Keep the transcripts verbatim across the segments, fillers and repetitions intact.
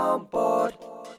on board.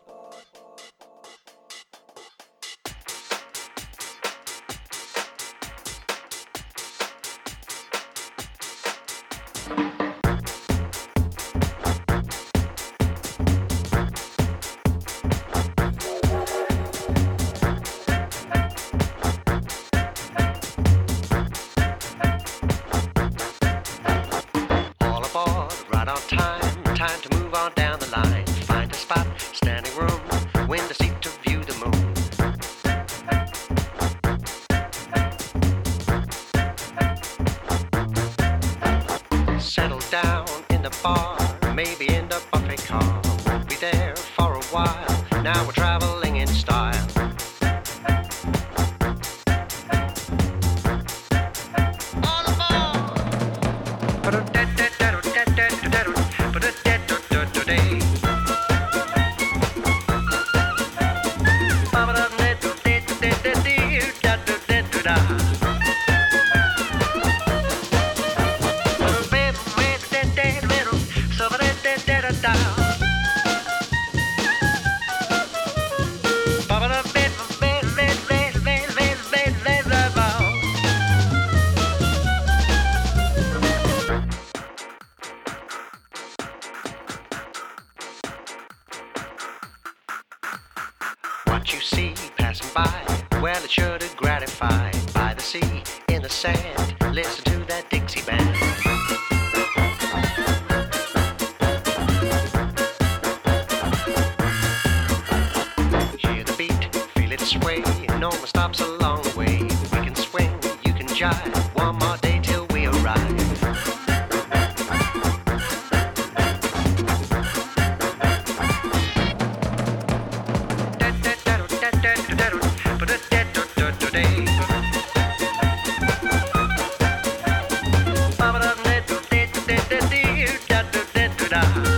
All aboard, right on time, time to move on down the line. Find a spot, standing room, window seat to view the moon. Settle down in the bar, maybe in the buffet car. Won't be there for a while, now we're traveling in style. All aboard! What you see passing by, well, it's sure to gratify. By the sea, in the sand, listen to that Dixie band. Hear the beat, feel it sway, no more stops along the way. We can swing, you can jive, one more day till we arrive. Da